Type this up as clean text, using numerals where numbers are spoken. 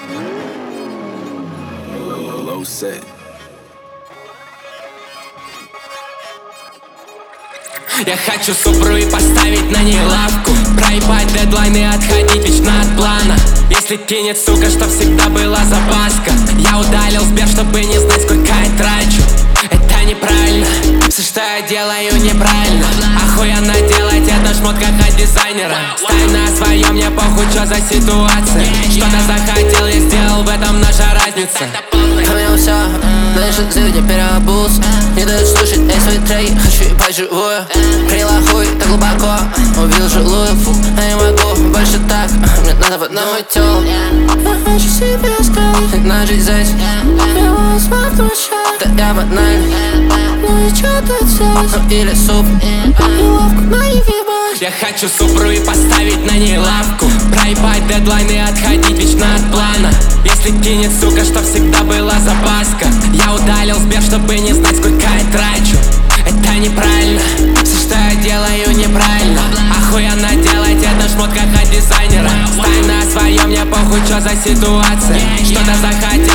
Low set. Я хочу Супру и поставить на ней лавку, проебать дедлайны, отходить вечно от плана. Если кинет, сука, что всегда была запаска. Я удалил Сбер, чтобы не знать, сколько я трачу. Это неправильно, все, что я делаю, неправильно. Охуенно делать это шмот как от дизайнера. Стай на своем, мне похуй, что за ситуация. Что-то захотел, я сделал, в этом наша разница. Поменял все, дальше сегодня переобулся. Не дают слушать свои треки, хочу ебать живую. Крила хуй так глубоко, убил жилую. Фу, я не могу больше так, мне надо в одно тело. Я хочу себе сказать, на жизнь здесь. Я вас смотрю сейчас, да я банальный. Ну и чё тут здесь? Ну или суп, и лавку на ней въебать. Я хочу Супру и поставить на ней лавку, проебать дедлайны, отходить вечно от плана. Если кинет, сука, что всегда была запаска. Я удалил Сбер, чтобы не знать, сколько я трачу. Это неправильно, все, что я делаю, неправильно. Охуенно делать это шмот как от дизайнера. Стай на своем, мне похуй, что за ситуация. Что-то захотел,